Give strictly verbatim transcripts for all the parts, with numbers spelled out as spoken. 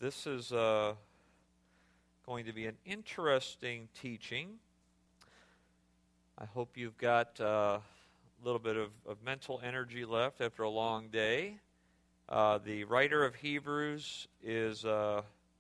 This is uh, going to be an interesting teaching. I hope you've got uh, a little bit of, of mental energy left after a long day. Uh, the writer of Hebrews is uh,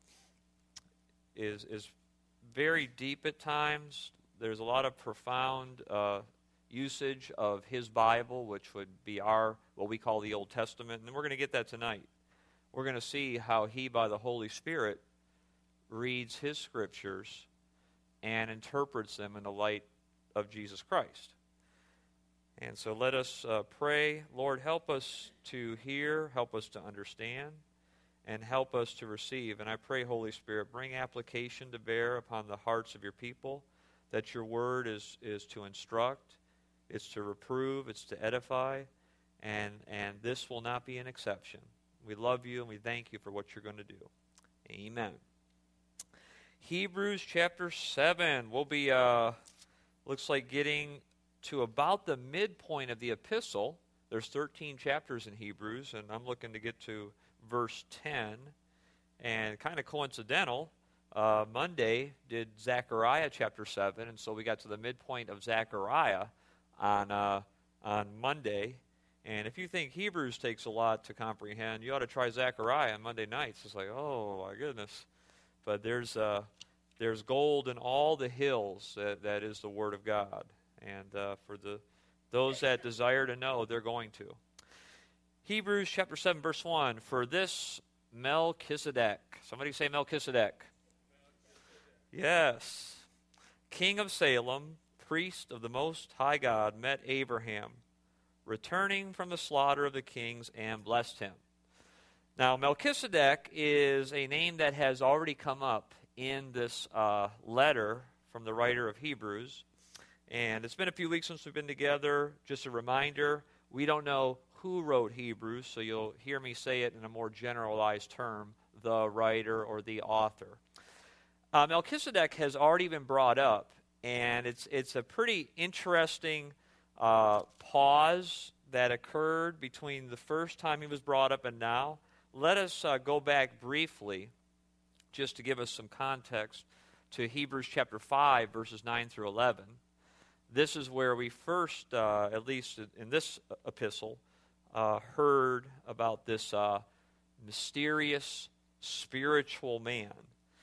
is is very deep at times. There's a lot of profound uh, usage of his Bible, which would be our what we call the Old Testament, and we're going to get that tonight. We're going to see how he, by the Holy Spirit, reads his scriptures and interprets them in the light of Jesus Christ. And so let us uh, pray. Lord, help us to hear, help us to understand, and help us to receive. And I pray, Holy Spirit, bring application to bear upon the hearts of your people, that your word is, is to instruct, it's to reprove, it's to edify, and, and this will not be an exception. We love you and we thank you for what you're going to do. Amen. Hebrews chapter seven. We'll be, uh, looks like getting to about the midpoint of the epistle. There's thirteen chapters in Hebrews, and I'm looking to get to verse ten. And kind of coincidental, uh, Monday did Zechariah chapter seven, and so we got to the midpoint of Zechariah on uh, on Monday. And if you think Hebrews takes a lot to comprehend, you ought to try Zechariah on Monday nights. It's like, oh, my goodness. But there's uh, there's gold in all the hills that, that is the Word of God. And uh, for the those that desire to know, they're going to. Hebrews chapter seven, verse one. For this Melchizedek. Somebody say Melchizedek. Yes. King of Salem, priest of the Most High God, met Abraham, returning from the slaughter of the kings, and blessed him. Now, Melchizedek is a name that has already come up in this uh, letter from the writer of Hebrews. And it's been a few weeks since we've been together. Just a reminder, we don't know who wrote Hebrews, so you'll hear me say it in a more generalized term, the writer or the author. Uh, Melchizedek has already been brought up, and it's it's a pretty interesting Uh, pause that occurred between the first time he was brought up and now. Let us uh, go back briefly, just to give us some context, to Hebrews chapter five, verses nine through eleven. This is where we first, uh, at least in this epistle, uh, heard about this uh, mysterious spiritual man.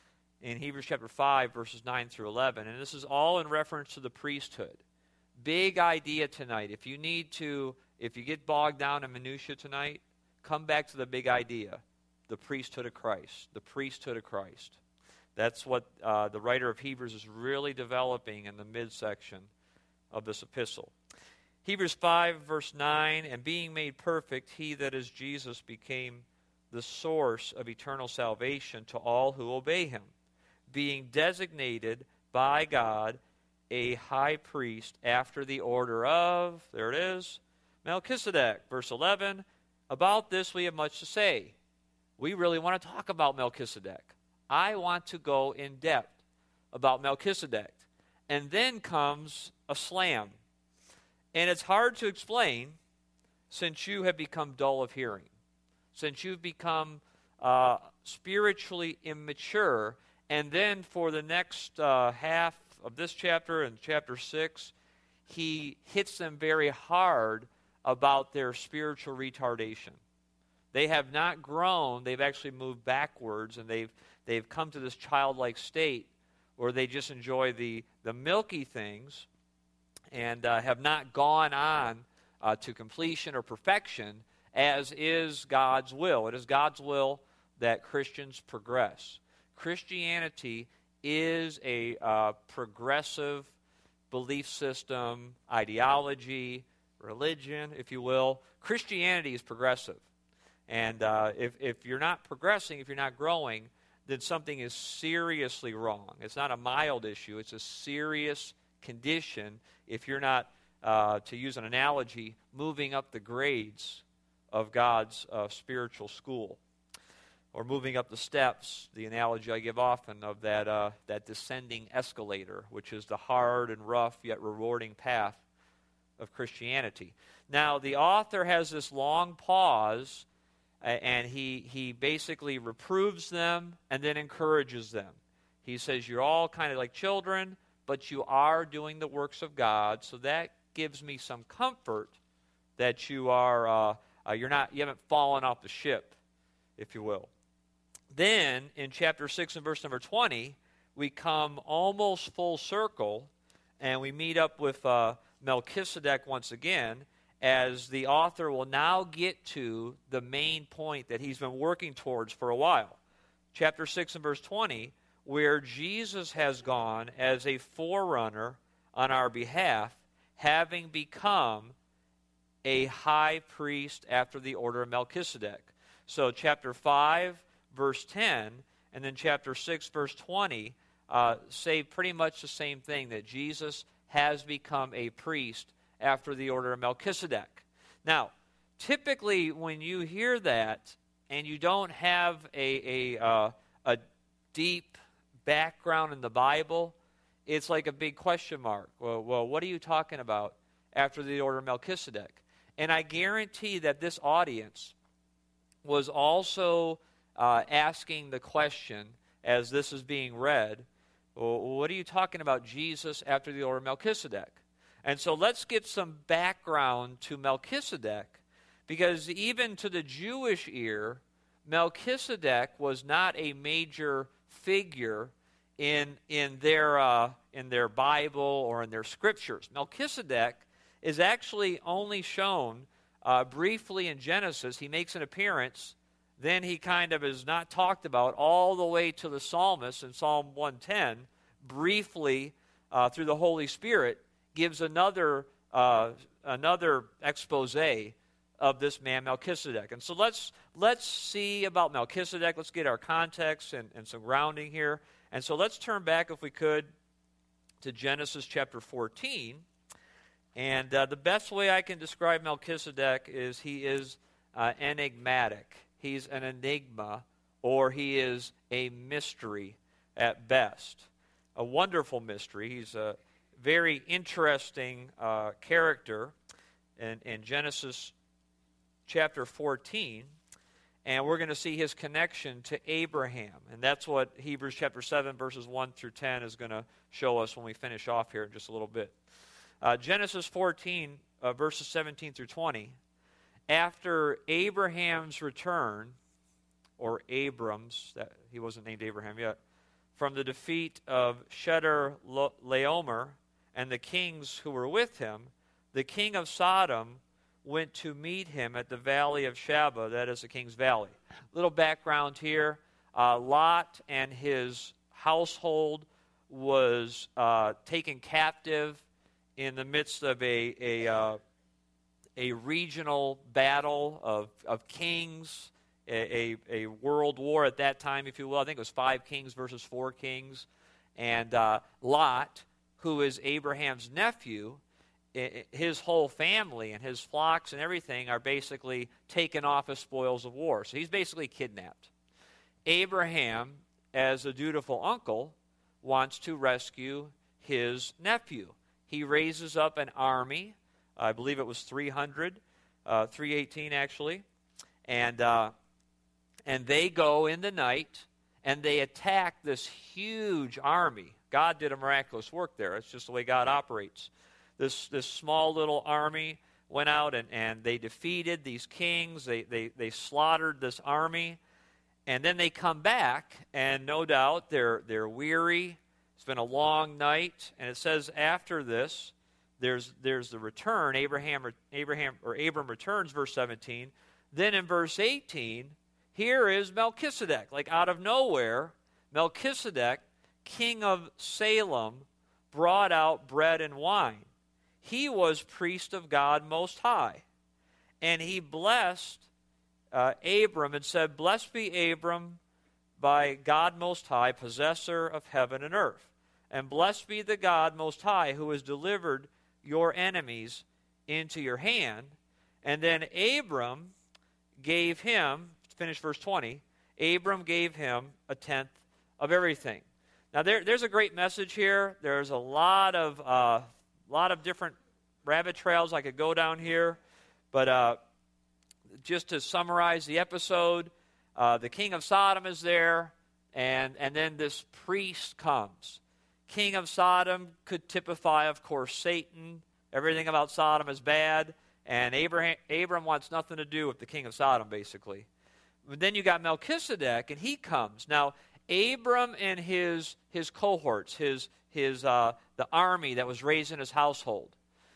In Hebrews chapter five, verses nine through eleven. And this is all in reference to the priesthood. Big idea tonight. If you need to, if you get bogged down in minutia tonight, come back to the big idea, the priesthood of Christ, the priesthood of Christ. That's what uh, the writer of Hebrews is really developing in the midsection of this epistle. Hebrews five, verse nine, and being made perfect, he that is Jesus became the source of eternal salvation to all who obey him, being designated by God a high priest after the order of, there it is, Melchizedek. Verse eleven, about this we have much to say. We really want to talk about Melchizedek. I want to go in depth about Melchizedek. And then comes a slam. And it's hard to explain since you have become dull of hearing, since you've become uh, spiritually immature, and then for the next uh, half of this chapter and chapter six, he hits them very hard about their spiritual retardation. They have not grown, they've actually moved backwards, and they've they've come to this childlike state where they just enjoy the, the milky things and uh, have not gone on uh, to completion or perfection, as is God's will. It is God's will that Christians progress. Christianity is a uh, progressive belief system, ideology, religion, if you will. Christianity is progressive. And uh, if, if you're not progressing, if you're not growing, then something is seriously wrong. It's not a mild issue. It's a serious condition if you're not, uh, to use an analogy, moving up the grades of God's uh, spiritual school, or moving up the steps, the analogy I give often of that uh, that descending escalator, which is the hard and rough yet rewarding path of Christianity. Now, the author has this long pause and he, he basically reproves them and then encourages them. He says, you're all kind of like children, but you are doing the works of God, so that gives me some comfort that you are, uh, uh, you're not, you haven't fallen off the ship, if you will. Then, in chapter six and verse number twenty, we come almost full circle, and we meet up with uh, Melchizedek once again, as the author will now get to the main point that he's been working towards for a while. Chapter six and verse twenty, where Jesus has gone as a forerunner on our behalf, having become a high priest after the order of Melchizedek. So chapter five, verse ten, and then chapter six, verse twenty, uh, say pretty much the same thing, that Jesus has become a priest after the order of Melchizedek. Now, typically when you hear that and you don't have a, a, uh, a deep background in the Bible, it's like a big question mark. Well, well, what are you talking about after the order of Melchizedek? And I guarantee that this audience was also uh, asking the question as this is being read, well, what are you talking about Jesus after the order of Melchizedek? And so let's get some background to Melchizedek, because even to the Jewish ear, Melchizedek was not a major figure in, in, their, uh, in their Bible or in their scriptures. Melchizedek is actually only shown uh, briefly in Genesis. He makes an appearance, then he kind of is not talked about all the way to the psalmist in Psalm one ten, briefly uh, through the Holy Spirit, gives another uh, another expose of this man Melchizedek. And so let's let's see about Melchizedek. Let's get our context and, and some grounding here. And so let's turn back, if we could, to Genesis chapter fourteen. And uh, the best way I can describe Melchizedek is he is uh, enigmatic. He's an enigma, or he is a mystery at best. A wonderful mystery. He's a very interesting uh, character in, in Genesis chapter fourteen, and we're going to see his connection to Abraham, and that's what Hebrews chapter seven verses one through ten is going to show us when we finish off here in just a little bit. Uh, Genesis fourteen uh, verses seventeen through twenty, after Abraham's return, or Abram's, that he wasn't named Abraham yet, from the defeat of Chedorlaomer and the kings who were with him, the king of Sodom went to meet him at the valley of Shabba, that is the king's valley. Little background here, uh, Lot and his household was uh, taken captive in the midst of a, a, uh, a regional battle of, of kings, a, a, a world war at that time, if you will. I think it was five kings versus four kings. And uh, Lot, who is Abraham's nephew, his whole family and his flocks and everything are basically taken off as spoils of war. So he's basically kidnapped. Abraham, as a dutiful uncle, wants to rescue his nephew. He raises up an army. I believe it was three hundred, uh, three eighteen actually. And, uh, and they go in the night and they attack this huge army. God did a miraculous work there. It's just the way God operates. This this small little army went out and, and they defeated these kings. They, they, they slaughtered this army. And then they come back, and no doubt they're, they're weary. It's been a long night. And it says after this, there's, there's the return. Abraham, Abraham or Abram returns, verse seventeen. Then in verse eighteen, here is Melchizedek. Like out of nowhere, Melchizedek, king of Salem, brought out bread and wine. He was priest of God Most High. And he blessed uh, Abram and said, "Blessed be Abram by God Most High, possessor of heaven and earth. And blessed be the God Most High, who has delivered your enemies into your hand." And then Abram gave him, finish verse twenty, Abram gave him a tenth of everything. Now, there, there's a great message here. There's a lot of uh, lot of different rabbit trails I could go down here, but uh, just to summarize the episode, uh, the king of Sodom is there, and, and then this priest comes. King of Sodom could typify, of course, Satan. Everything about Sodom is bad, and Abraham, Abram wants nothing to do with the king of Sodom, basically. But then you got Melchizedek, and he comes. Now, Abram and his his cohorts, his his uh, the army that was raised in his household,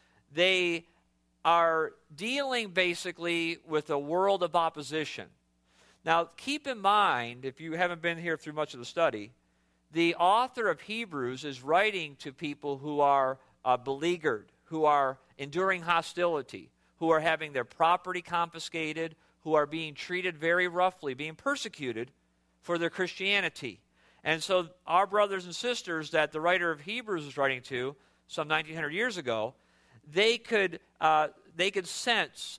they are dealing basically with a world of opposition. Now, keep in mind, if you haven't been here through much of the study, the author of Hebrews is writing to people who are uh, beleaguered, who are enduring hostility, who are having their property confiscated, who are being treated very roughly, being persecuted for their Christianity. And so our brothers and sisters that the writer of Hebrews was writing to some nineteen hundred years ago, they could uh, they could sense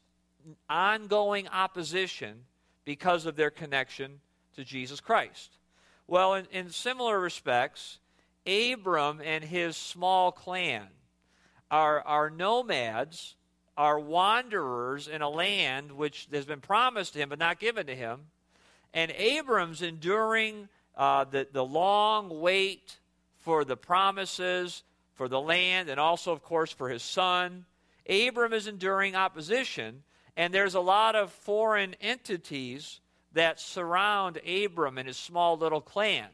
ongoing opposition because of their connection to Jesus Christ. Well, in, in similar respects, Abram and his small clan are, are nomads, are wanderers in a land which has been promised to him but not given to him. And Abram's enduring uh, the, the long wait for the promises, for the land, and also, of course, for his son. Abram is enduring opposition, and there's a lot of foreign entities that surround Abram and his small little clan.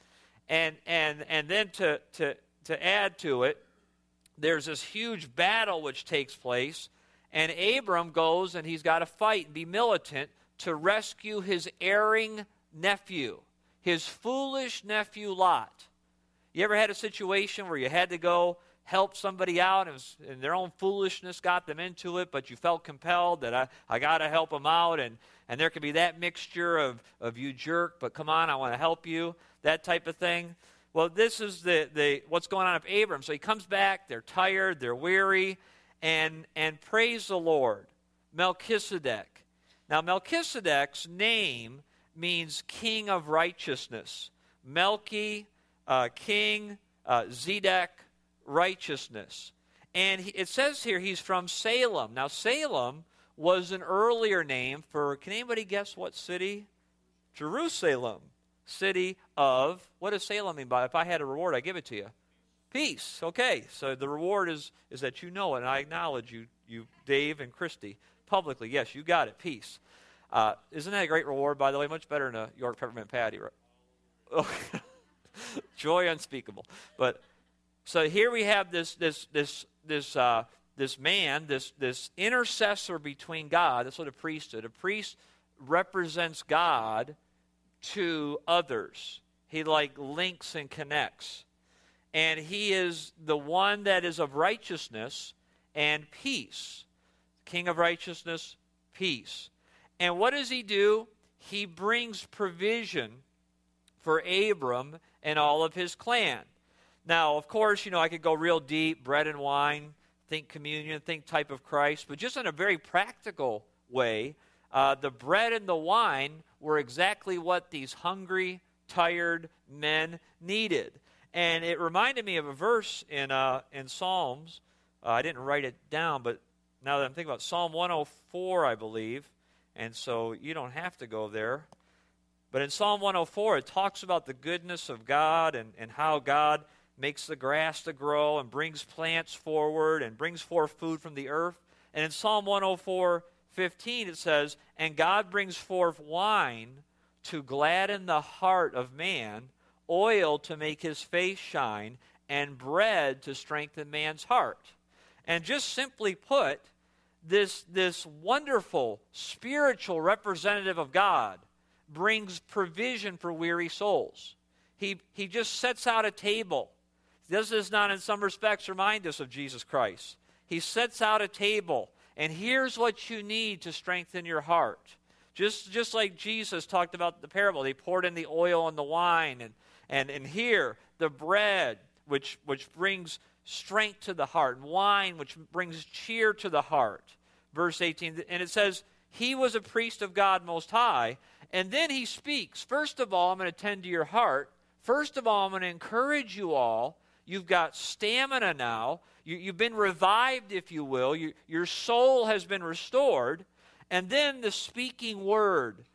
And and and then to, to, to add to it, there's this huge battle which takes place, and Abram goes and he's got to fight and be militant to rescue his erring nephew, his foolish nephew Lot. You ever had a situation where you had to go help somebody out and, and their own foolishness got them into it, but you felt compelled that I, I got to help them out, and, and there could be that mixture of, of you jerk, but come on, I want to help you, that type of thing? Well, this is the, the what's going on with Abram. So he comes back, they're tired, they're weary, and, and praise the Lord, Melchizedek. Now, Melchizedek's name means king of righteousness. Melchi, uh, king, uh, Zedek, righteousness. And he, it says here he's from Salem. Now, Salem was an earlier name for, can anybody guess what city? Jerusalem. City of, what does Salem mean by, if I had a reward, I'd give it to you? Peace. Okay, so the reward is, is that you know it, and I acknowledge you, you, Dave and Christy, publicly. Yes, you got it, peace. Uh, isn't that a great reward, by the way? Much better than a York peppermint patty, right? Oh, joy unspeakable. But so here we have this this this this uh, this man, this this intercessor between God. That's what a priest is. A priest represents God to others. He like links and connects, and he is the one that is of righteousness and peace. King of righteousness, peace. And what does he do? He brings provision for Abram and all of his clan. Now, of course, you know, I could go real deep, bread and wine, think communion, think type of Christ, but just in a very practical way, uh, the bread and the wine were exactly what these hungry, tired men needed. And it reminded me of a verse in uh, in Psalms. Uh, I didn't write it down, but now that I'm thinking about Psalm one oh four, I believe, and so you don't have to go there. But in Psalm one oh four, it talks about the goodness of God and, and how God makes the grass to grow and brings plants forward and brings forth food from the earth. And in Psalm one oh four, fifteen, it says, "And God brings forth wine to gladden the heart of man, oil to make his face shine, and bread to strengthen man's heart." And just simply put, this, this wonderful spiritual representative of God brings provision for weary souls. He, he just sets out a table. Does this not in some respects remind us of Jesus Christ? He sets out a table, and here's what you need to strengthen your heart. Just, just like Jesus talked about the parable. They poured in the oil and the wine, and, and, and here, the bread, which, which brings strength to the heart, and wine, which brings cheer to the heart. Verse eighteen, and it says, he was a priest of God Most High, and then he speaks. First of all, I'm going to tend to your heart. First of all, I'm going to encourage you all. You've got stamina now. You, you've been revived, if you will. You, your soul has been restored. And then the speaking word,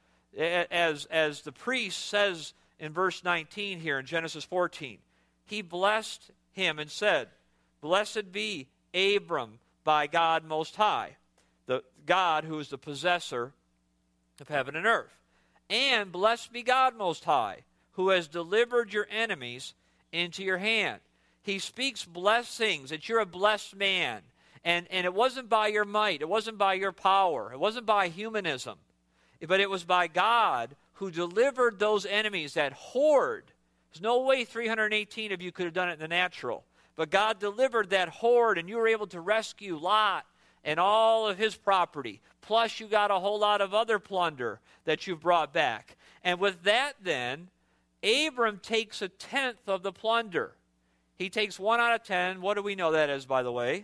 as, as the priest says in verse nineteen here in Genesis fourteen. He blessed him and said, "Blessed be Abram by God Most High," the God who is the possessor of heaven and earth. "And blessed be God Most High, who has delivered your enemies into your hand." He speaks blessings, that you're a blessed man. And, and it wasn't by your might, it wasn't by your power, it wasn't by humanism, but it was by God who delivered those enemies, that horde. There's no way three hundred eighteen of you could have done it in the natural. But God delivered that horde, and you were able to rescue Lot and all of his property. Plus, you got a whole lot of other plunder that you've brought back. And with that, then, Abram takes a tenth of the plunder. He takes one out of ten. What do we know that as, by the way?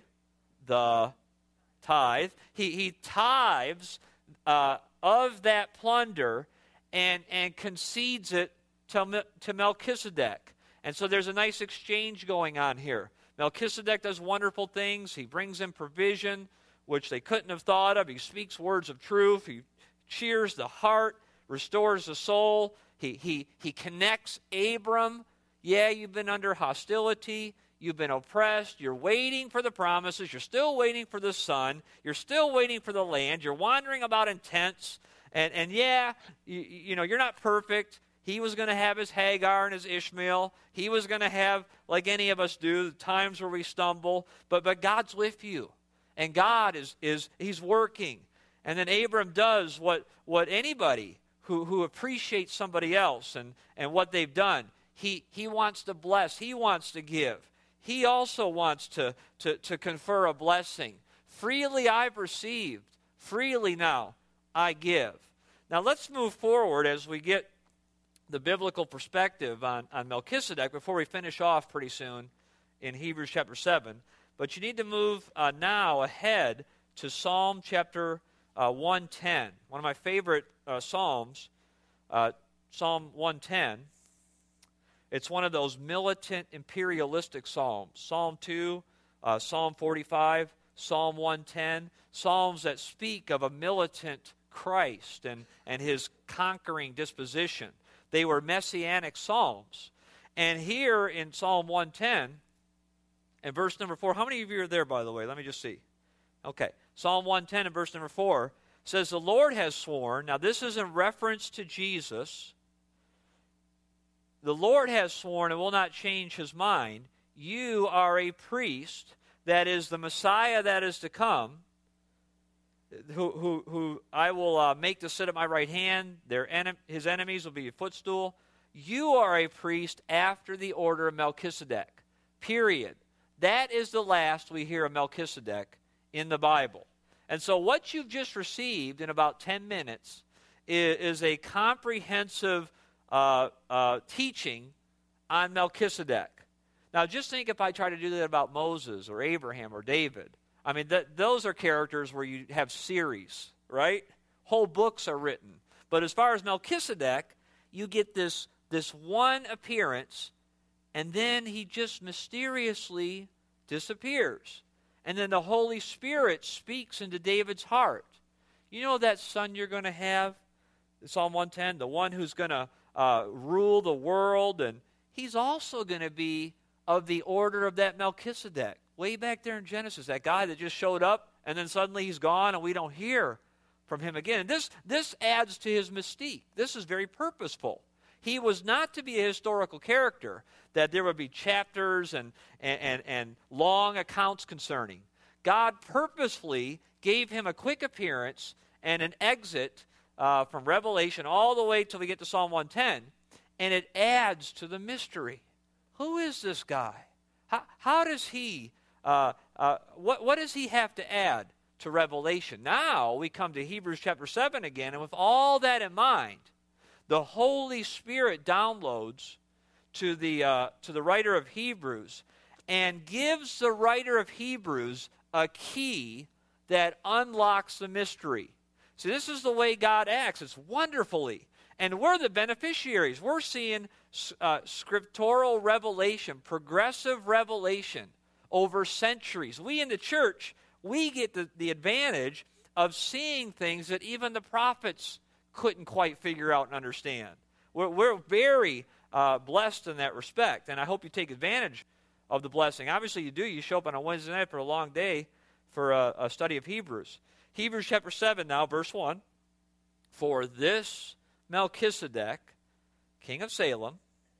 The tithe. He, he tithes uh, of that plunder and, and concedes it to, to Melchizedek. And so there's a nice exchange going on here. Melchizedek does wonderful things. He brings in provision, which they couldn't have thought of. He speaks words of truth. He cheers the heart, restores the soul. He, he, he connects Abram. Yeah, you've been under hostility. You've been oppressed. You're waiting for the promises. You're still waiting for the son. You're still waiting for the land. You're wandering about in tents. And, and yeah, you, you know, you're not perfect. He was going to have his Hagar and his Ishmael. He was going to have, like any of us do, the times where we stumble. But, but God's with you. And God is, is he's working. And then Abram does what, what anybody who, who appreciates somebody else and, and what they've done. He, he wants to bless. He wants to give. He also wants to, to, to confer a blessing. Freely I've received. Freely now I give. Now let's move forward as we get the biblical perspective on, on Melchizedek before we finish off pretty soon in Hebrews chapter seven. But you need to move uh, now ahead to Psalm chapter uh, one ten. One of my favorite uh, Psalms, uh, Psalm one ten. It's one of those militant, imperialistic psalms. Psalm two, uh, Psalm forty-five, Psalm one ten. Psalms that speak of a militant Christ and, and his conquering disposition. They were messianic psalms. And here in Psalm one ten, in verse number four, how many of you are there, by the way? Let me just see. Okay. Psalm one ten and verse number four says, "The Lord has sworn." Now this is in reference to Jesus. "The Lord has sworn and will not change his mind. You are a priest," that is the Messiah that is to come, who, who, who I will uh, make to sit at my right hand. Their en- his enemies will be a footstool. "You are a priest after the order of Melchizedek." Period. That is the last we hear of Melchizedek in the Bible. And so what you've just received in about ten minutes is, is a comprehensive uh, uh, teaching on Melchizedek. Now just think if I try to do that about Moses or Abraham or David. I mean, th- those are characters where you have series, right? Whole books are written. But as far as Melchizedek, you get this, this one appearance, and then he just mysteriously disappears. And then the Holy Spirit speaks into David's heart. You know that son you're going to have? Psalm one ten, the one who's going to uh, rule the world, and he's also going to be of the order of that Melchizedek. Way back there in Genesis, that guy that just showed up, and then suddenly he's gone, and we don't hear from him again. And this, this adds to his mystique. This is very purposeful. He was not to be a historical character, that there would be chapters and, and, and, and long accounts concerning. God purposefully gave him a quick appearance and an exit uh, from Revelation all the way till we get to Psalm one ten, and it adds to the mystery. Who is this guy? How, how does he, uh, uh, what, what does he have to add to Revelation? Now we come to Hebrews chapter seven again, and with all that in mind, the Holy Spirit downloads to the, uh, to the writer of Hebrews and gives the writer of Hebrews a key that unlocks the mystery. See, this is the way God acts. It's wonderfully. And we're the beneficiaries. We're seeing uh, scriptural revelation, progressive revelation over centuries. We in the church, we get the, the advantage of seeing things that even the prophets couldn't quite figure out and understand. We're, we're very uh, blessed in that respect, and I hope you take advantage of the blessing. Obviously you do. You show up on a Wednesday night for a long day for a, a study of Hebrews. Hebrews chapter seven now, verse one. For this Melchizedek, king of Salem,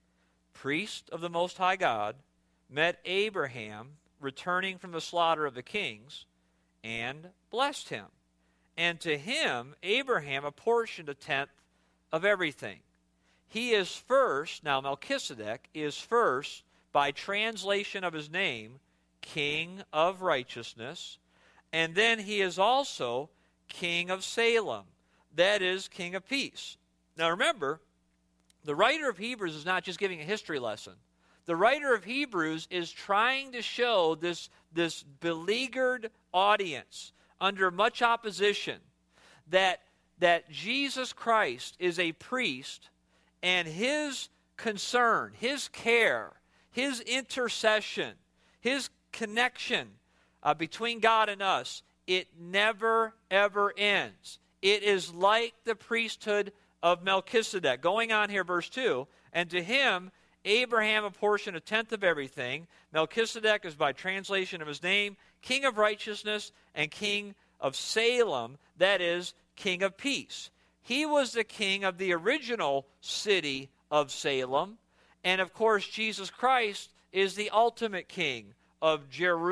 priest of the Most High God, met Abraham returning from the slaughter of the kings, and blessed him. And to him Abraham apportioned a tenth of everything. He is first, now Melchizedek is first, by translation of his name, King of Righteousness, and then he is also King of Salem, that is, King of Peace. Now remember, the writer of Hebrews is not just giving a history lesson. The writer of Hebrews is trying to show this, this beleaguered audience under much opposition that, that Jesus Christ is a priest, and his concern, his care, his intercession, his connection uh, between God and us, it never, ever ends. It is like the priesthood of Melchizedek. Going on here, verse two, and to him Abraham apportioned a tenth of everything. Melchizedek is by translation of his name, King of Righteousness and King of Salem, that is, King of Peace. He was the king of the original city of Salem, and of course Jesus Christ is the ultimate king of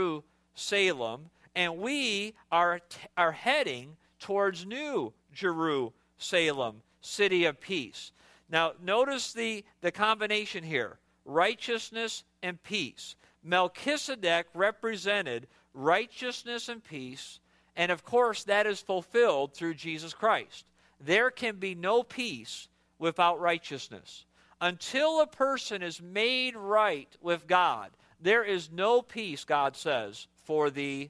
Jerusalem, and we are, t- are heading towards New Jerusalem, city of peace. Now, notice the, the combination here, righteousness and peace. Melchizedek represented righteousness and peace, and of course that is fulfilled through Jesus Christ. There can be no peace without righteousness. Until a person is made right with God, there is no peace, God says, for the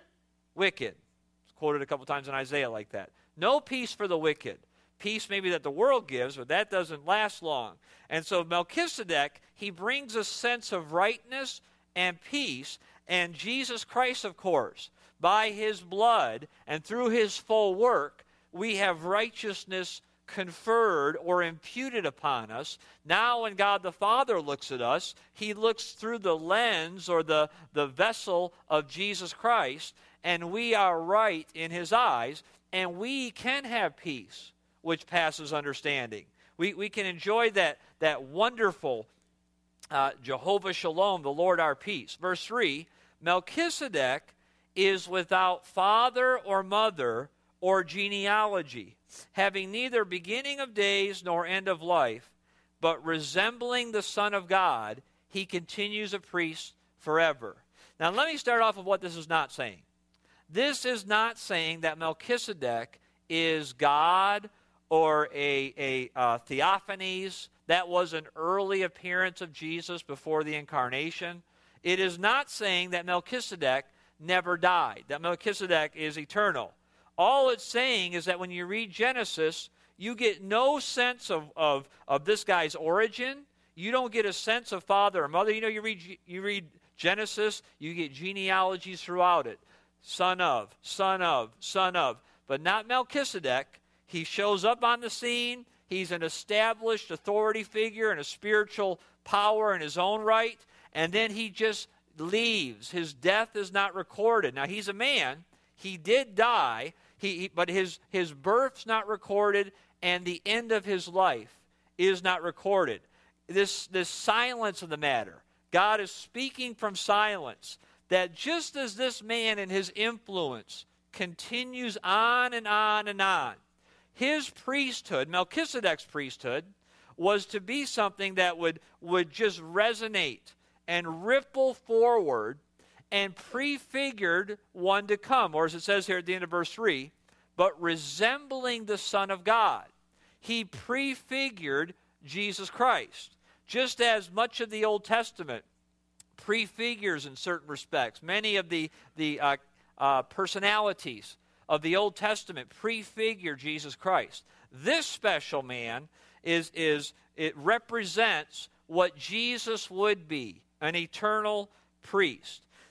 wicked. It's quoted a couple times in Isaiah like that. No peace for the wicked. Peace maybe that the world gives, but that doesn't last long. And so Melchizedek, he brings a sense of rightness and peace, and Jesus Christ, of course, by his blood and through his full work, we have righteousness conferred or imputed upon us. Now when God the Father looks at us, he looks through the lens or the, the vessel of Jesus Christ, and we are right in his eyes, and we can have peace which passes understanding. We, we can enjoy that, that wonderful uh, Jehovah Shalom, the Lord our peace. Verse three, Melchizedek is without father or mother or genealogy, having neither beginning of days nor end of life, but resembling the Son of God, he continues a priest forever. Now let me start off with what this is not saying. This is not saying that Melchizedek is God or a, a uh, theophanies. That was an early appearance of Jesus before the incarnation. It is not saying that Melchizedek never died, that Melchizedek is eternal. All it's saying is that when you read Genesis, you get no sense of, of, of this guy's origin. You don't get a sense of father or mother. You know, you read, you read Genesis, you get genealogies throughout it. Son of, son of, son of. But not Melchizedek. He shows up on the scene. He's an established authority figure and a spiritual power in his own right. And then he just leaves. His death is not recorded. Now, he's a man. He did die, he, he, but his, his birth's not recorded, and the end of his life is not recorded. This, this silence of the matter, God is speaking from silence, that just as this man and his influence continues on and on and on, his priesthood, Melchizedek's priesthood, was to be something that would, would just resonate and ripple forward and prefigured one to come, or as it says here at the end of verse three, but resembling the Son of God. He prefigured Jesus Christ, just as much of the Old Testament prefigures in certain respects. Many of the, the uh, uh, personalities of the Old Testament prefigure Jesus Christ. This special man is, is it represents what Jesus would be, an eternal priest.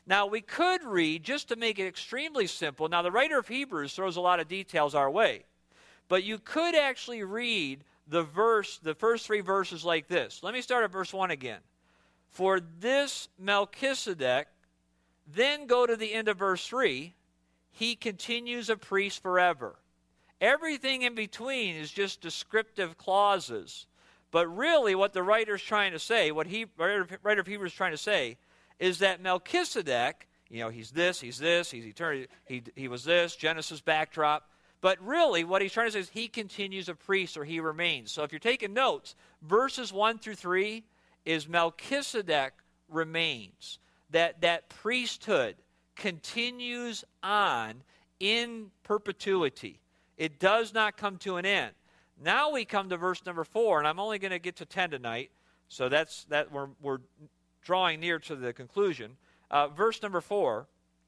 Now, we could read, just to make it extremely simple, now the writer of Hebrews throws a lot of details our way, but you could actually read the verse, the first three verses like this. Let me start at verse one again. For this Melchizedek, then go to the end of verse three, he continues a priest forever. Everything in between is just descriptive clauses. But really what the writer's trying to say, what he, writer, writer of Hebrews is trying to say, is that Melchizedek, you know, he's this, he's this, he's eternity, he, he was this, Genesis backdrop. But really what he's trying to say is he continues a priest, or he remains. So if you're taking notes, verses one through three is Melchizedek remains. That, that priesthood continues on in perpetuity. It does not come to an end. Now we come to verse number four, and I'm only going to get to ten tonight, so that's that we're, we're drawing near to the conclusion. Uh, verse number four,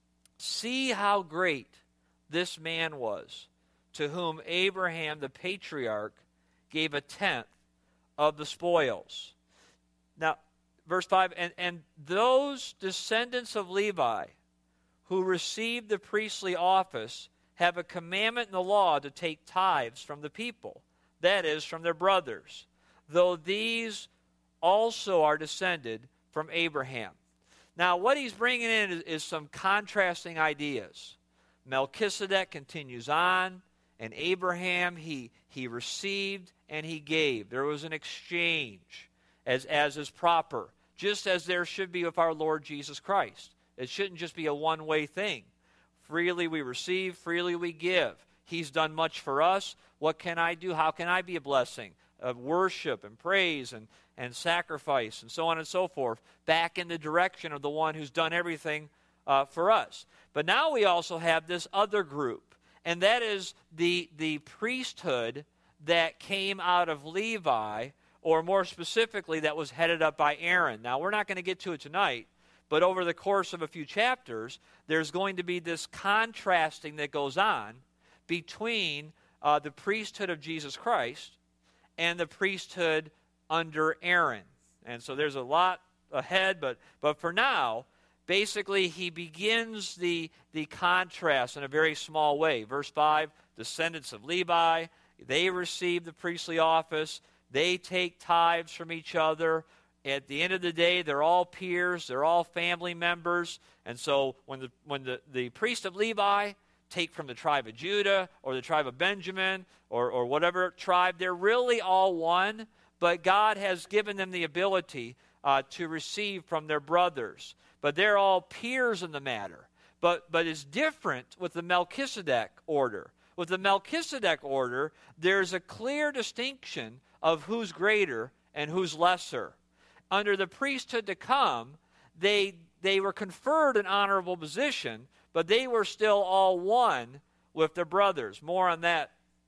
see how great this man was, to whom Abraham the patriarch gave a tenth of the spoils. Now, verse five, and, and those descendants of Levi who received the priestly office have a commandment in the law to take tithes from the people, that is, from their brothers, though these also are descended from Abraham. Now, what he's bringing in is, is some contrasting ideas. Melchizedek continues on, and Abraham, he, he received and he gave. There was an exchange, as, as is proper, just as there should be with our Lord Jesus Christ. It shouldn't just be a one-way thing. Freely we receive, freely we give. He's done much for us. What can I do? How can I be a blessing? Of worship and praise and, and sacrifice and so on and so forth, back in the direction of the one who's done everything uh, for us. But now we also have this other group, and that is the, the priesthood that came out of Levi, or more specifically, that was headed up by Aaron. Now, we're not going to get to it tonight, but over the course of a few chapters, there's going to be this contrasting that goes on between uh, the priesthood of Jesus Christ and the priesthood under Aaron. And so there's a lot ahead, but, but for now, basically he begins the, the contrast in a very small way. Verse five, descendants of Levi, they receive the priestly office, they take tithes from each other. At the end of the day, they're all peers, they're all family members. And so when the when the, the priest of Levi take from the tribe of Judah or the tribe of Benjamin or, or whatever tribe, they're really all one, but God has given them the ability uh, to receive from their brothers. But they're all peers in the matter. But, but it's different with the Melchizedek order. With the Melchizedek order, there's a clear distinction of who's greater and who's lesser. Under the priesthood to come, they, they were conferred an honorable position, but they were still all one with their brothers. More on that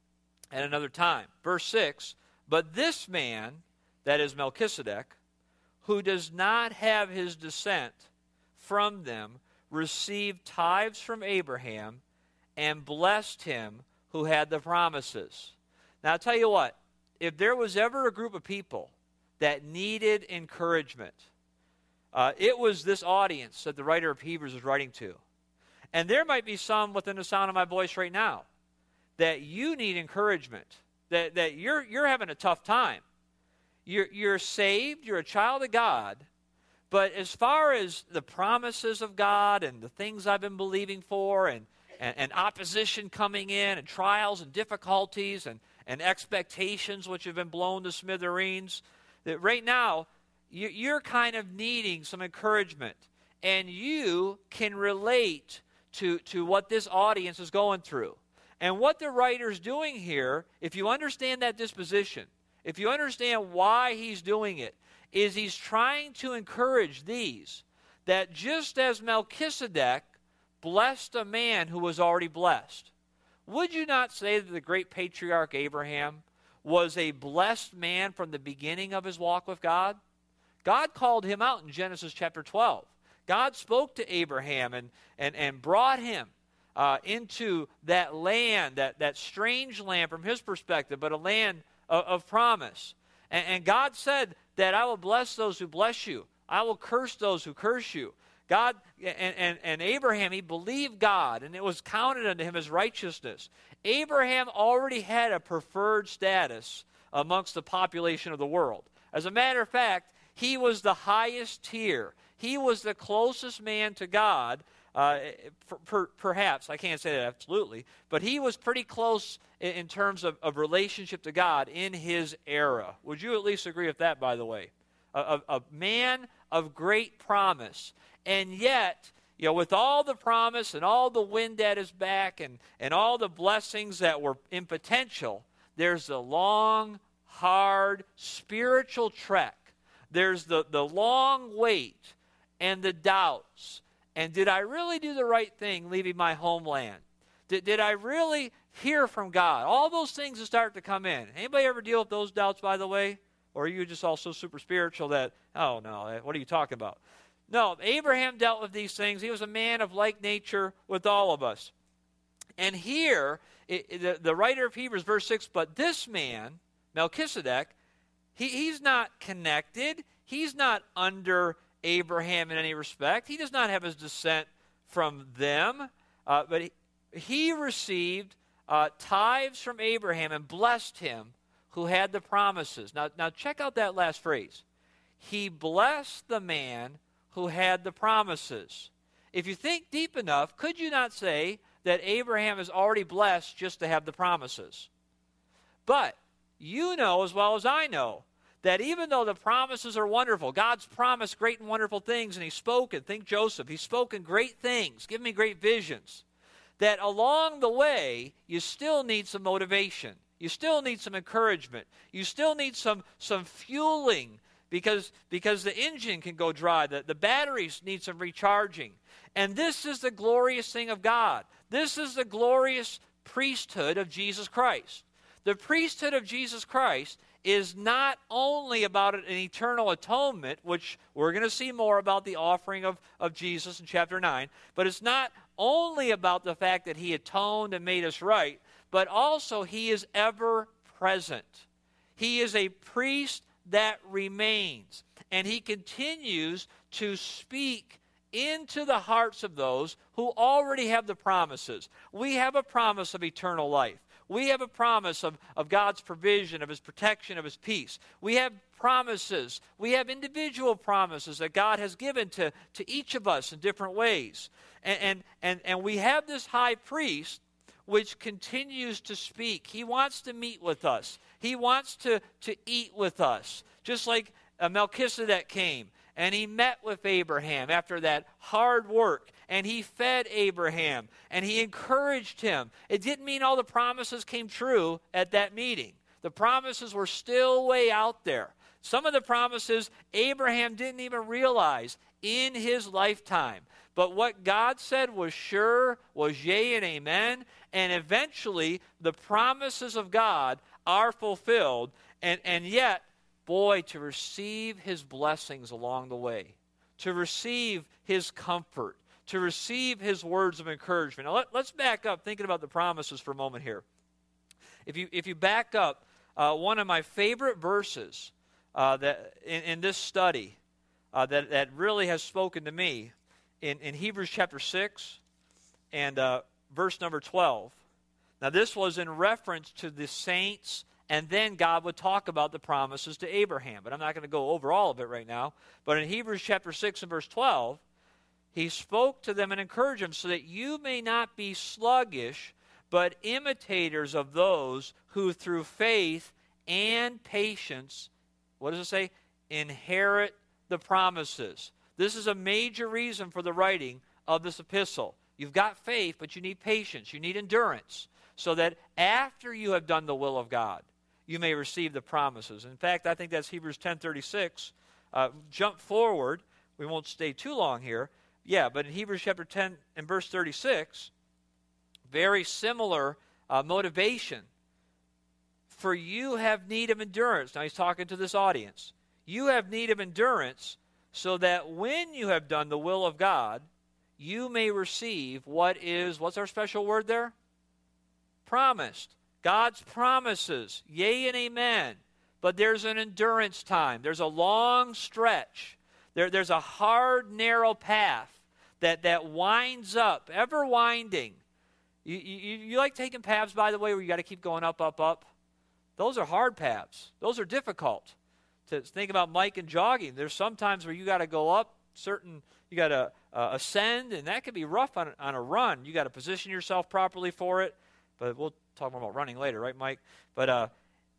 at another time. Verse six, but this man, that is Melchizedek, who does not have his descent from them, received tithes from Abraham and blessed him who had the promises. Now, I'll tell you what, if there was ever a group of people that needed encouragement, uh, it was this audience that the writer of Hebrews is writing to. And there might be some within the sound of my voice right now that you need encouragement, that, that you're, you're having a tough time. You're, you're saved, you're a child of God, but as far as the promises of God and the things I've been believing for and, and, and opposition coming in and trials and difficulties and, and expectations which have been blown to smithereens, that right now you, you're kind of needing some encouragement. And you can relate to, to what this audience is going through. And what the writer's doing here, if you understand that disposition, if you understand why he's doing it, is he's trying to encourage these that just as Melchizedek blessed a man who was already blessed, would you not say that the great patriarch Abraham was a blessed man from the beginning of his walk with God? God called him out in Genesis chapter twelve. God spoke to Abraham and, and, and brought him uh, into that land, that, that strange land from his perspective, but a land of, of promise. And, and God said that I will bless those who bless you. I will curse those who curse you. God and, and, and Abraham, he believed God, and it was counted unto him as righteousness. Abraham already had a preferred status amongst the population of the world. As a matter of fact, he was the highest tier. He was the closest man to God, uh, per, per, perhaps. I can't say that absolutely, but he was pretty close in, in terms of, of relationship to God in his era. Would you at least agree with that, by the way? A, a, a man of great promise. And yet, you know, with all the promise and all the wind at his back and, and all the blessings that were in potential, there's a long, hard, spiritual trek. There's the, the long wait and the doubts. And did I really do the right thing leaving my homeland? Did, did I really hear from God? All those things that start to come in. Anybody ever deal with those doubts, by the way? Or are you just all so super spiritual that, oh, no, what are you talking about? No, Abraham dealt with these things. He was a man of like nature with all of us. And here, it, it, the, the writer of Hebrews, verse six, but this man, Melchizedek, he, he's not connected. He's not under Abraham in any respect. He does not have his descent from them. Uh, but he, he received uh, tithes from Abraham and blessed him who had the promises. Now, now check out that last phrase. He blessed the man who had the promises. If you think deep enough, could you not say that Abraham is already blessed just to have the promises? But you know as well as I know that even though the promises are wonderful, God's promised great and wonderful things, and he's spoken. Think Joseph. He's spoken great things. Give me great visions. That along the way, you still need some motivation. You still need some encouragement. You still need some, some fueling because, because the engine can go dry. The, the batteries need some recharging. And this is the glorious thing of God. This is the glorious priesthood of Jesus Christ. The priesthood of Jesus Christ is not only about an eternal atonement, which we're going to see more about the offering of, of Jesus in chapter nine, but it's not only about the fact that he atoned and made us right, but also he is ever present. He is a priest that remains, and he continues to speak into the hearts of those who already have the promises. We have a promise of eternal life. We have a promise of, of God's provision, of his protection, of his peace. We have promises. We have individual promises that God has given to, to each of us in different ways. And, and, and, and we have this high priest which continues to speak. He wants to meet with us. He wants to, to eat with us. Just like uh, Melchizedek came and he met with Abraham after that hard work. And he fed Abraham, and he encouraged him. It didn't mean all the promises came true at that meeting. The promises were still way out there. Some of the promises Abraham didn't even realize in his lifetime. But what God said was sure, was yea and amen, and eventually the promises of God are fulfilled. And, and yet, boy, to receive his blessings along the way, to receive his comfort, to receive his words of encouragement. Now let, let's back up, thinking about the promises for a moment here. If you if you back up, uh, one of my favorite verses uh, that in, in this study uh, that, that really has spoken to me in, in Hebrews chapter six and uh, verse number twelve. Now this was in reference to the saints, and then God would talk about the promises to Abraham. But I'm not going to go over all of it right now. But in Hebrews chapter six and verse twelve, he spoke to them and encouraged them so that you may not be sluggish, but imitators of those who through faith and patience, what does it say? Inherit the promises. This is a major reason for the writing of this epistle. You've got faith, but you need patience. You need endurance so that after you have done the will of God, you may receive the promises. In fact, I think that's Hebrews ten thirty-six. Uh, jump forward. We won't stay too long here. Yeah, but in Hebrews chapter ten and verse thirty-six, very similar uh, motivation. For you have need of endurance. Now he's talking to this audience. You have need of endurance so that when you have done the will of God, you may receive what is, what's our special word there? Promised. God's promises. Yea and amen. But there's an endurance time. There's a long stretch. There, there's a hard, narrow path that, that winds up, ever winding. You, you, you like taking paths, by the way, where you got to keep going up, up, up? Those are hard paths. Those are difficult. To think about Mike and jogging, there's some times where you got to go up certain, you got to uh, ascend, and that can be rough on, on a run. You got to position yourself properly for it. But we'll talk more about running later, right, Mike? But uh,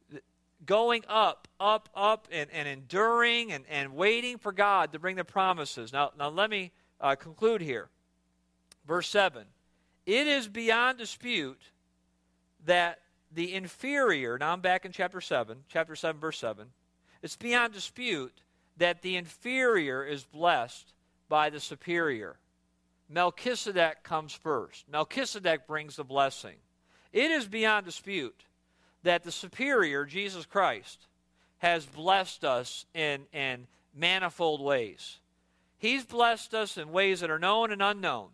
going up, up, up, and, and enduring and, and waiting for God to bring the promises. Now, now let me uh, conclude here. Verse seven. It is beyond dispute that the inferior, now I'm back in chapter seven, chapter seven, verse seven. It's beyond dispute that the inferior is blessed by the superior. Melchizedek comes first. Melchizedek brings the blessing. It is beyond dispute that the superior, Jesus Christ, has blessed us in, in manifold ways. He's blessed us in ways that are known and unknown.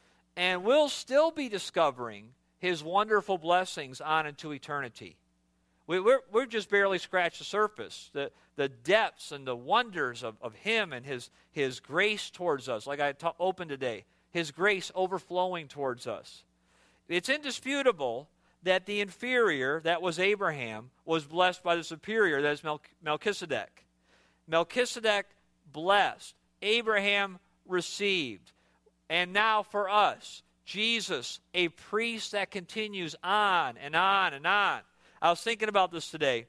And we'll still be discovering his wonderful blessings on into eternity. We, we're, we're just barely scratched the surface. The, the depths and the wonders of, of him and his, his grace towards us, like I ta- opened today, his grace overflowing towards us. It's indisputable that the inferior, that was Abraham, was blessed by the superior, that is Mel- Melchizedek. Melchizedek blessed. Abraham received. And now for us, Jesus, a priest that continues on and on and on. I was thinking about this today,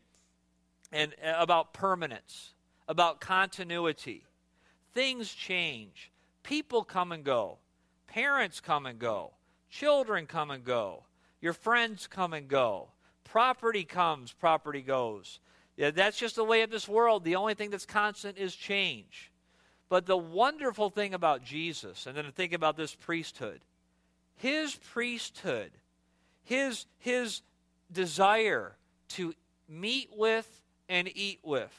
and about permanence, about continuity. Things change. People come and go. Parents come and go. Children come and go. Your friends come and go. Property comes, property goes. Yeah, that's just the way of this world. The only thing that's constant is change. But the wonderful thing about Jesus, and then think about this priesthood, his priesthood, his, his desire to meet with and eat with,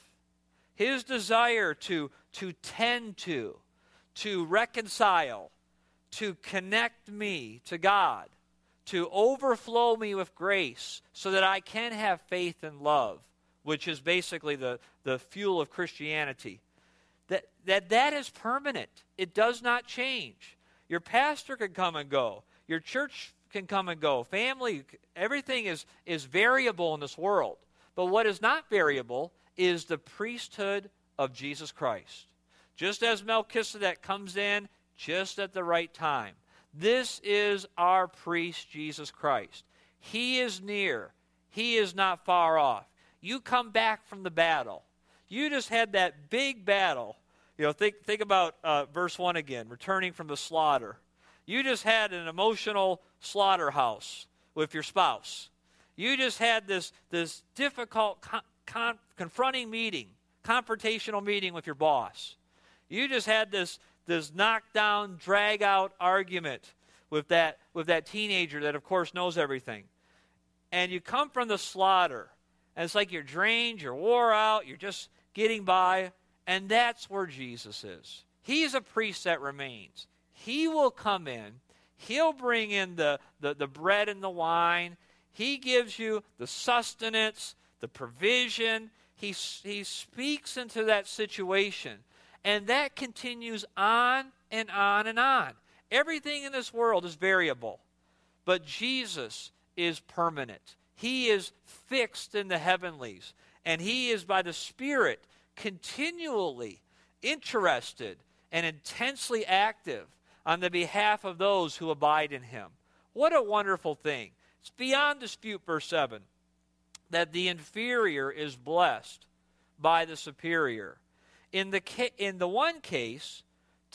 his desire to, to tend to, to reconcile, to connect me to God, to overflow me with grace so that I can have faith and love, which is basically the, the fuel of Christianity. That, that that is permanent. It does not change. Your pastor can come and go. Your church can come and go. Family, everything is, is variable in this world. But what is not variable is the priesthood of Jesus Christ. Just as Melchizedek comes in just at the right time. This is our priest, Jesus Christ. He is near. He is not far off. You come back from the battle. You just had that big battle. You know, think think about uh, verse one again, returning from the slaughter. You just had an emotional slaughterhouse with your spouse. You just had this, this difficult, con- con- confronting meeting, confrontational meeting with your boss. You just had this, this knockdown, drag-out argument with that, with that teenager that, of course, knows everything. And you come from the slaughter, and it's like you're drained, you're wore out, you're just getting by, and that's where Jesus is. He's a priest that remains. He will come in. He'll bring in the, the, the bread and the wine. He gives you the sustenance, the provision. He, he speaks into that situation. And that continues on and on and on. Everything in this world is variable. But Jesus is permanent. He is fixed in the heavenlies. And he is by the Spirit continually interested and intensely active on the behalf of those who abide in him. What a wonderful thing. It's beyond dispute, verse seven, that the inferior is blessed by the superior. In the, ca- in the one case,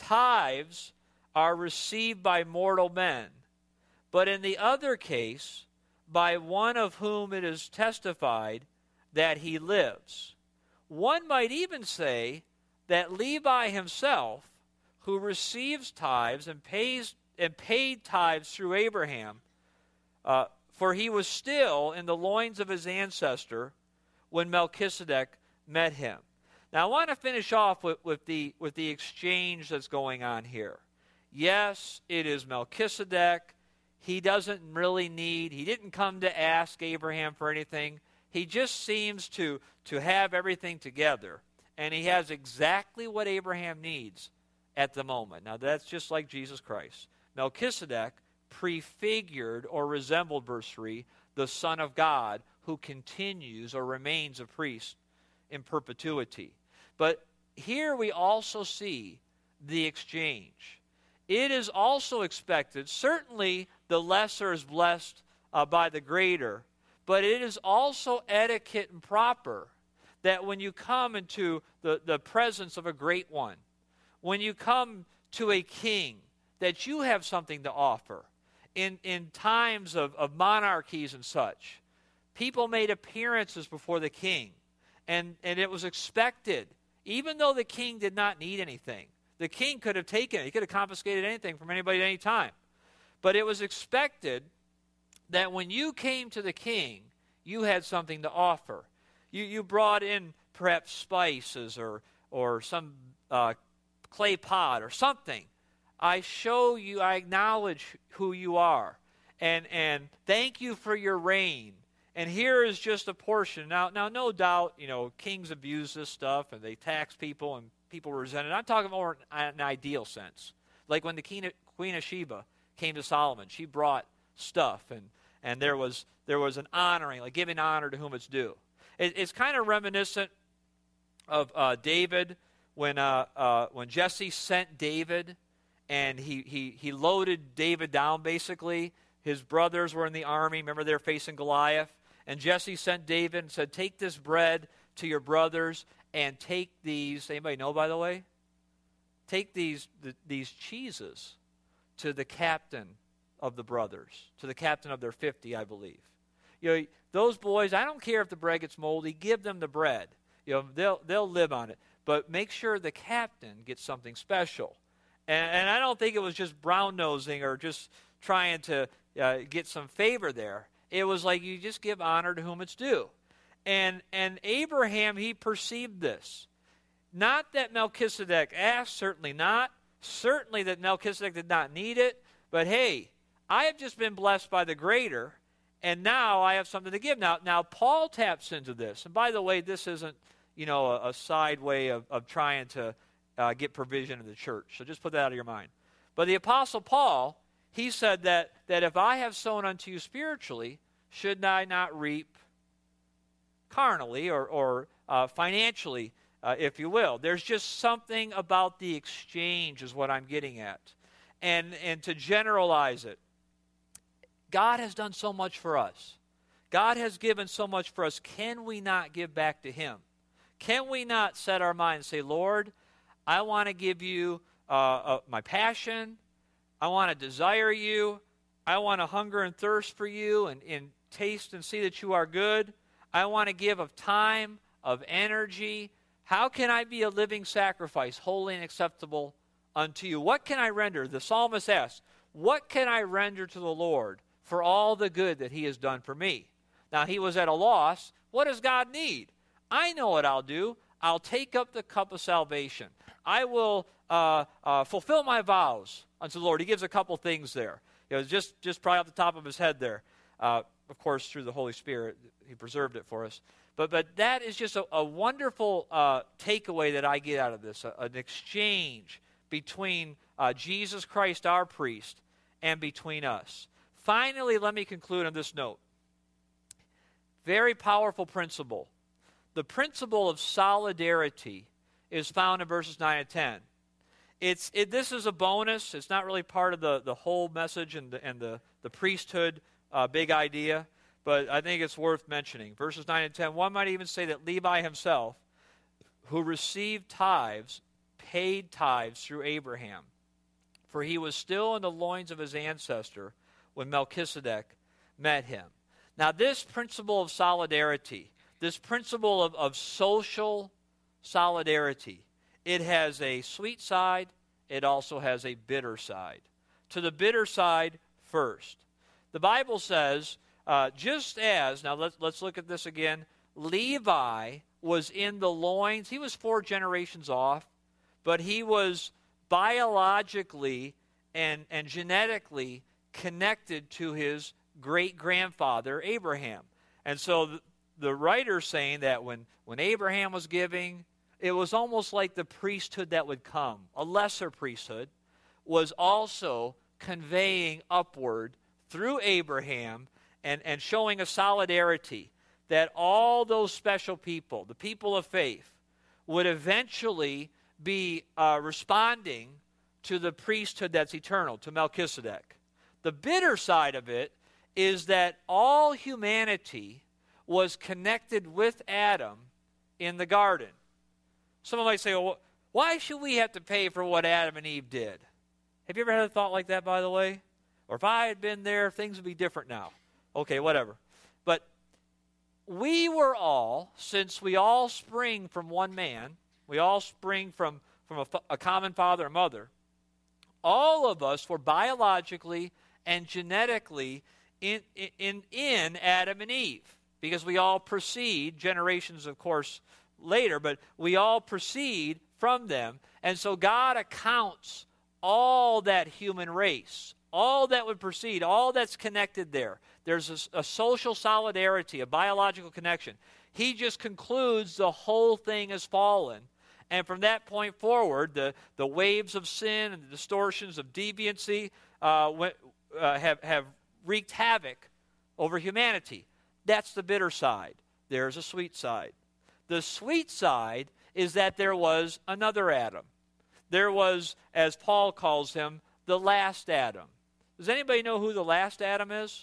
tithes are received by mortal men, but in the other case, by one of whom it is testified that he lives. One might even say that Levi himself, who receives tithes and pays and paid tithes through Abraham, uh, for he was still in the loins of his ancestor when Melchizedek met him. Now I want to finish off with, with the with the exchange that's going on here. Yes, it is Melchizedek. He doesn't really need, he didn't come to ask Abraham for anything. He just seems to, to have everything together. And he has exactly what Abraham needs at the moment. Now, that's just like Jesus Christ. Melchizedek prefigured or resembled, verse three, the Son of God who continues or remains a priest in perpetuity. But here we also see the exchange. It is also expected, certainly the lesser is blessed uh, by the greater, but it is also etiquette and proper that when you come into the, the presence of a great one, when you come to a king, that you have something to offer. In, in times of, of monarchies and such, people made appearances before the king, and, and it was expected, even though the king did not need anything. The king could have taken it. He could have confiscated anything from anybody at any time. But it was expected that when you came to the king, you had something to offer. You, you brought in perhaps spices or, or some uh, clay pot or something. I show you, I acknowledge who you are. And, and thank you for your reign. And here is just a portion. Now, now, no doubt, you know, kings abuse this stuff and they tax people and people resent it. I'm talking more in an ideal sense. Like when the Queen of Sheba came to Solomon, she brought stuff and, and there was there was an honoring, like giving honor to whom it's due. It, it's kind of reminiscent of uh, David when uh, uh, when Jesse sent David and he, he, he loaded David down basically. His brothers were in the army. Remember, they're facing Goliath. And Jesse sent David and said, take this bread to your brothers and take these, anybody know, by the way? Take these the, these cheeses to the captain of the brothers, to the captain of their fifty, I believe. You know, those boys, I don't care if the bread gets moldy, give them the bread. You know, they'll, they'll live on it. But make sure the captain gets something special. And, and I don't think it was just brown-nosing or just trying to uh, get some favor there. It was like you just give honor to whom it's due. And, and Abraham, he perceived this. Not that Melchizedek asked, certainly not. Certainly that Melchizedek did not need it. But hey, I have just been blessed by the greater, and now I have something to give. Now, now Paul taps into this. And by the way, this isn't, you know, a, a side way of, of trying to uh, get provision in the church. So just put that out of your mind. But the Apostle Paul, he said that, that if I have sown unto you spiritually, should I not reap carnally or, or uh, financially, uh, if you will? There's just something about the exchange is what I'm getting at. And, and to generalize it, God has done so much for us. God has given so much for us. Can we not give back to him? Can we not set our mind and say, Lord, I want to give you uh, uh, my passion. I want to desire you. I want to hunger and thirst for you and, and taste and see that you are good. I want to give of time, of energy. How can I be a living sacrifice, holy and acceptable unto you? What can I render? The psalmist asks, what can I render to the Lord for all the good that he has done for me? Now, he was at a loss. What does God need? I know what I'll do. I'll take up the cup of salvation. I will uh, uh, fulfill my vows unto the Lord. He gives a couple things there. It was just, just probably off the top of his head there. Uh, of course, through the Holy Spirit, he preserved it for us. But but that is just a, a wonderful uh, takeaway that I get out of this, a, an exchange between uh, Jesus Christ, our priest, and between us. Finally, let me conclude on this note. Very powerful principle. The principle of solidarity is found in verses nine and ten. It's it, this is a bonus. It's not really part of the, the whole message and the, and the, the priesthood uh, big idea, but I think it's worth mentioning. Verses nine and ten, one might even say that Levi himself, who received tithes, paid tithes through Abraham, for he was still in the loins of his ancestor when Melchizedek met him. Now this principle of solidarity, this principle of, of social solidarity, it has a sweet side, it also has a bitter side. To the bitter side first. The Bible says, uh, just as, now let's, let's look at this again, Levi was in the loins, he was four generations off, but he was biologically and, and genetically connected to his great-grandfather, Abraham. And so the, the writer's saying that when, when Abraham was giving, it was almost like the priesthood that would come, a lesser priesthood, was also conveying upward through Abraham and, and showing a solidarity that all those special people, the people of faith, would eventually be uh, responding to the priesthood that's eternal, to Melchizedek. The bitter side of it is that all humanity was connected with Adam in the garden. Someone might say, well, why should we have to pay for what Adam and Eve did? Have you ever had a thought like that, by the way? Or if I had been there, things would be different now. Okay, whatever. But we were all, since we all spring from one man, we all spring from, from a, a common father and mother, all of us were biologically and genetically in, in, in Adam and Eve, because we all proceed, generations of course later, but we all proceed from them. And so God accounts all that human race, all that would proceed, all that's connected there. There's a, a social solidarity, a biological connection. He just concludes the whole thing has fallen. And from that point forward, the, the waves of sin and the distortions of deviancy uh, went, uh, have, have wreaked havoc over humanity. That's the bitter side. There's a sweet side. The sweet side is that there was another Adam. There was, as Paul calls him, the last Adam. Does anybody know who the last Adam is?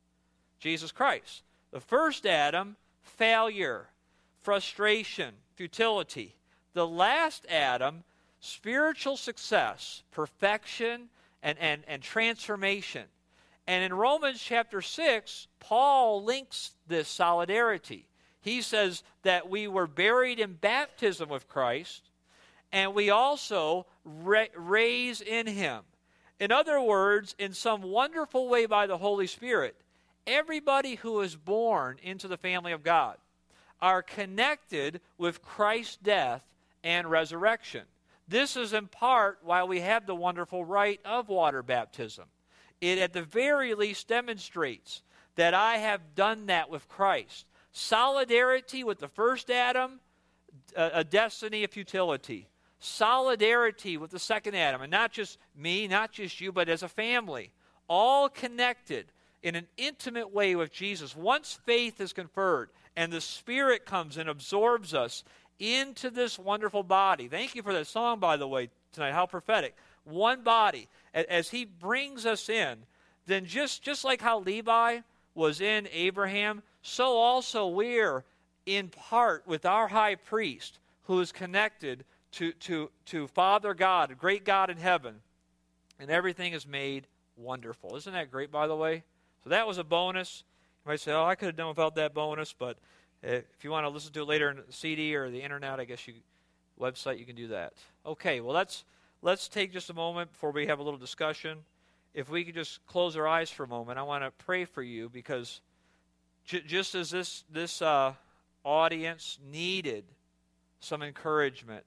Jesus Christ. The first Adam, failure, frustration, futility. The last Adam, spiritual success, perfection, and, and, and transformation. And in Romans chapter six, Paul links this solidarity. He says that we were buried in baptism with Christ, and we also ra- raise in him. In other words, in some wonderful way by the Holy Spirit, everybody who is born into the family of God are connected with Christ's death and resurrection. This is in part why we have the wonderful rite of water baptism. It at the very least demonstrates that I have done that with Christ. Solidarity with the first Adam, a, a destiny of futility. Solidarity with the second Adam, and not just me, not just you, but as a family, all connected in an intimate way with Jesus. Once faith is conferred and the Spirit comes and absorbs us into this wonderful body. Thank you for that song, by the way, tonight. How prophetic. One body. As he brings us in, then just, just like how Levi was in Abraham, so also we're in part with our high priest who is connected to, to, to Father God, a great God in heaven, and everything is made wonderful. Isn't that great, by the way? So that was a bonus. You might say, oh, I could have done without that bonus, but if you want to listen to it later in the C D or the internet, I guess you website, you can do that. Okay, well, let's let's take just a moment before we have a little discussion. If we could just close our eyes for a moment, I want to pray for you, because j- just as this, this uh, audience needed some encouragement,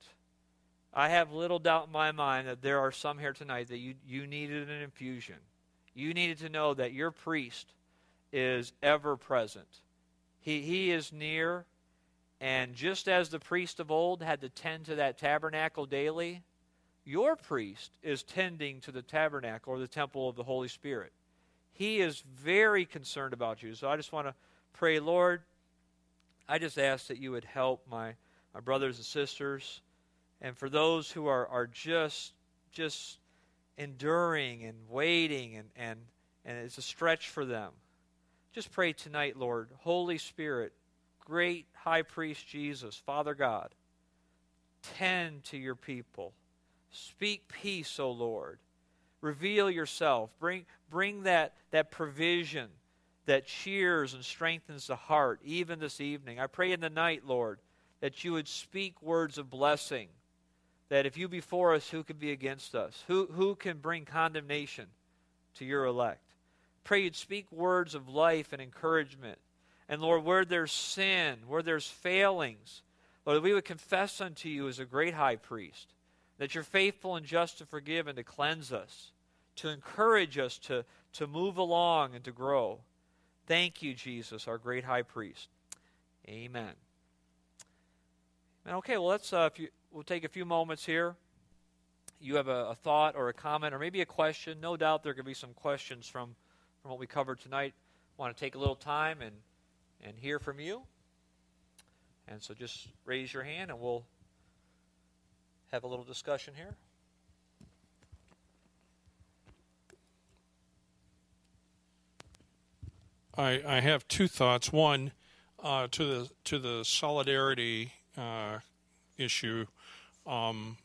I have little doubt in my mind that there are some here tonight that you, you needed an infusion. You needed to know that your priest is ever present. He, he is near, and just as the priest of old had to tend to that tabernacle daily, your priest is tending to the tabernacle or the temple of the Holy Spirit. He is very concerned about you. So I just want to pray, Lord, I just ask that you would help my, my brothers and sisters, and for those who are, are just, just enduring and waiting, and, and, and it's a stretch for them. Just pray tonight, Lord, Holy Spirit, great high priest Jesus, Father God, tend to your people. Speak peace, O Lord. Reveal yourself. Bring, bring that, that provision that cheers and strengthens the heart, even this evening. I pray in the night, Lord, that you would speak words of blessing, that if you be for us, who can be against us? Who, who can bring condemnation to your elect? Pray you'd speak words of life and encouragement. And Lord, where there's sin, where there's failings, Lord, we would confess unto you as a great high priest, that you're faithful and just to forgive and to cleanse us, to encourage us to, to move along and to grow. Thank you, Jesus, our great high priest. Amen. And okay, well, let's uh, if you, we'll take a few moments here. You have a, a thought or a comment or maybe a question. No doubt there could be some questions from, from what we covered tonight. Want to take a little time and, and hear from you. And so just raise your hand and we'll have a little discussion here. I, I have two thoughts. One, uh, to the to the solidarity uh, issue. Um,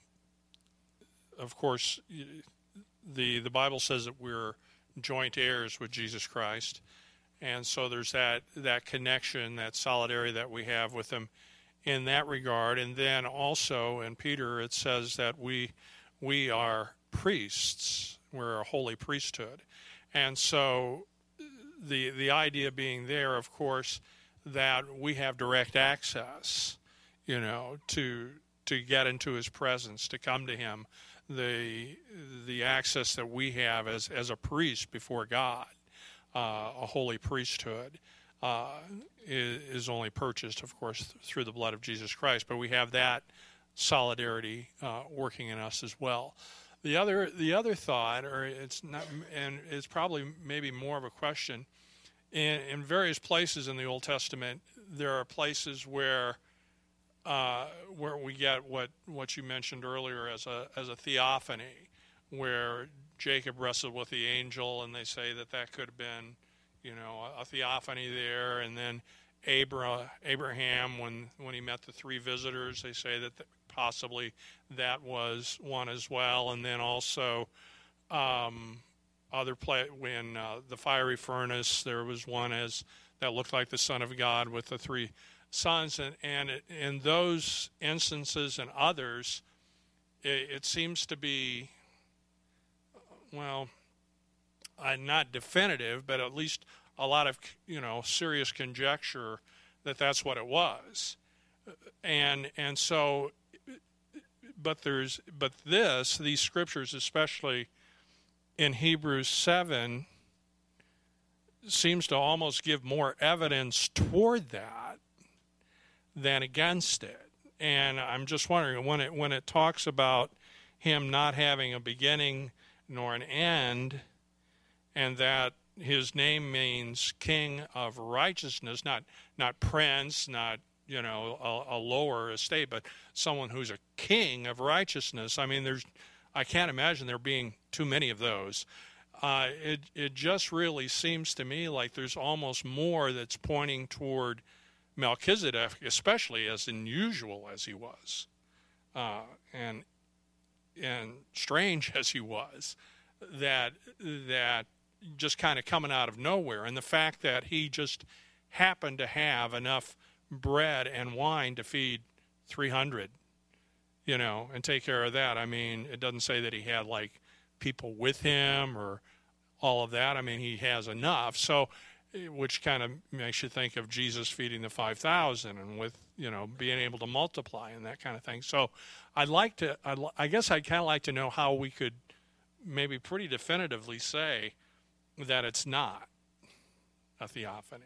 of course, the the Bible says that we're joint heirs with Jesus Christ, and so there's that that connection, that solidarity that we have with Him in that regard. And then also in Peter, it says that we we are priests. We're a holy priesthood, and so. The the idea being there, of course, that we have direct access, you know, to to get into His presence, to come to Him, the the access that we have as as a priest before God, uh, a holy priesthood, uh, is, is only purchased, of course, through the blood of Jesus Christ. But we have that solidarity uh, working in us as well. The other, the other thought, or it's not, and it's probably maybe more of a question. In, in various places in the Old Testament, there are places where, uh, where we get what, what you mentioned earlier as a as a theophany, where Jacob wrestled with the angel, and they say that that could have been, you know, a, a theophany there, and then Abra, Abraham, when when he met the three visitors, they say that. The, Possibly that was one as well, and then also um, other play when uh, the fiery furnace. There was one as that looked like the Son of God with the three sons, and and it, in those instances and others, it, it seems to be well, uh, not definitive, but at least a lot of you know serious conjecture that that's what it was, and and so. But there's, but this, these scriptures, especially in Hebrews seven, seems to almost give more evidence toward that than against it. And I'm just wondering, when it when it talks about Him not having a beginning nor an end, and that His name means King of Righteousness, not not Prince, not you know, a, a lower estate, but someone who's a king of righteousness. I mean, there's, I can't imagine there being too many of those. Uh, it it just really seems to me like there's almost more that's pointing toward Melchizedek, especially as unusual as he was, uh, and and strange as he was, that that just kind of coming out of nowhere, and the fact that he just happened to have enough bread and wine to feed three hundred, you know, and take care of that. I mean, it doesn't say that he had like people with him or all of that. I mean, he has enough. So, which kind of makes you think of Jesus feeding the five thousand and with, you know, being able to multiply and that kind of thing. So I'd like to, I'd, I guess I'd kind of like to know how we could maybe pretty definitively say that it's not a theophany.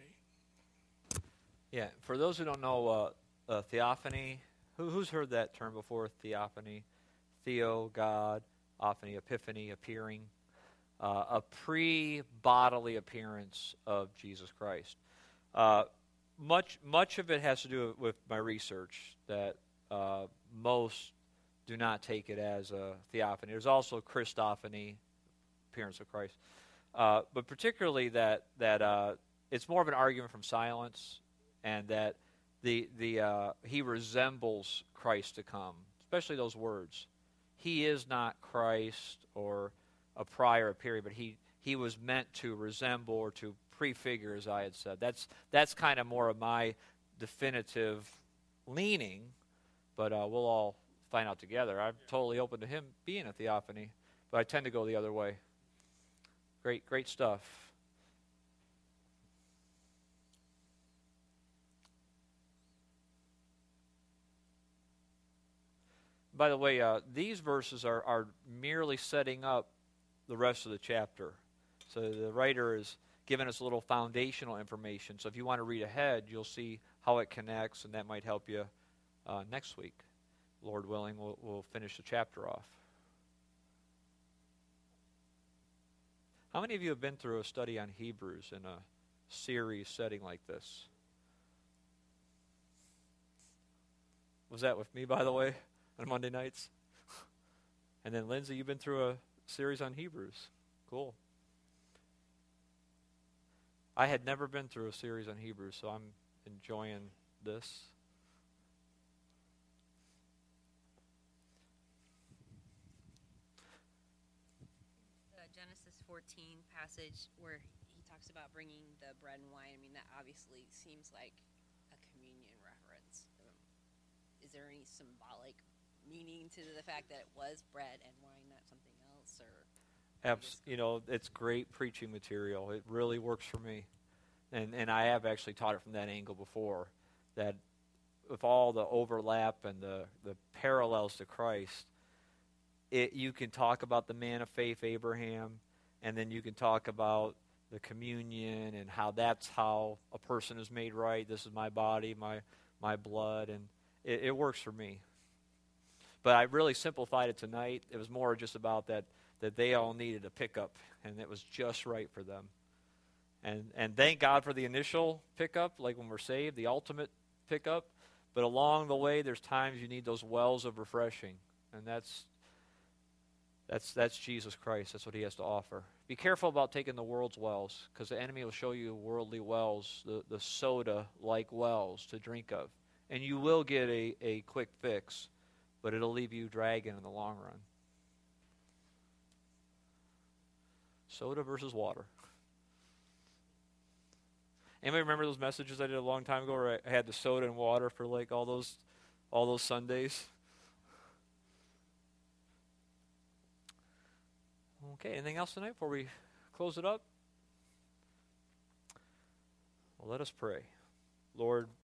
Yeah, for those who don't know, uh, uh, theophany, who, who's heard that term before? Theophany, theo, God, ophany, epiphany, appearing, uh, a pre-bodily appearance of Jesus Christ. Uh, much much of it has to do with my research that uh, most do not take it as a theophany. There's also Christophany, appearance of Christ, uh, but particularly that that uh, it's more of an argument from silence. And that the the uh, he resembles Christ to come, especially those words. He is not Christ or a prior appearing, but he, he was meant to resemble or to prefigure, as I had said. That's that's kind of more of my definitive leaning, but uh, we'll all find out together. I'm totally open to him being a theophany, but I tend to go the other way. Great, great stuff. By the way, uh, these verses are, are merely setting up the rest of the chapter. So the writer is giving us a little foundational information. So if you want to read ahead, you'll see how it connects, and that might help you uh, next week. Lord willing, we'll, we'll finish the chapter off. How many of you have been through a study on Hebrews in a series setting like this? Was that with me, by the way, on Monday nights? And then, Lindsay, you've been through a series on Hebrews. Cool. I had never been through a series on Hebrews, so I'm enjoying this. The Genesis fourteen passage where he talks about bringing the bread and wine, I mean, that obviously seems like a communion reference. Um, is there any symbolic meaning to the fact that it was bread and wine, not something else? Or Abs- you know, it's great preaching material. It really works for me. And and I have actually taught it from that angle before, that with all the overlap and the, the parallels to Christ, it, you can talk about the man of faith, Abraham, and then you can talk about the communion and how that's how a person is made right. This is my body, my my blood, and it, it works for me. But I really simplified it tonight. It was more just about that, that they all needed a pickup, and it was just right for them. And and thank God for the initial pickup, like when we're saved, the ultimate pickup. But along the way, there's times you need those wells of refreshing, and that's that's that's Jesus Christ. That's what he has to offer. Be careful about taking the world's wells, because the enemy will show you worldly wells, the, the soda-like wells to drink of. And you will get a, a quick fix, but it'll leave you dragging in the long run. Soda versus water. Anybody remember those messages I did a long time ago where I had the soda and water for like all those all those Sundays? Okay, anything else tonight before we close it up? Well, let us pray. Lord,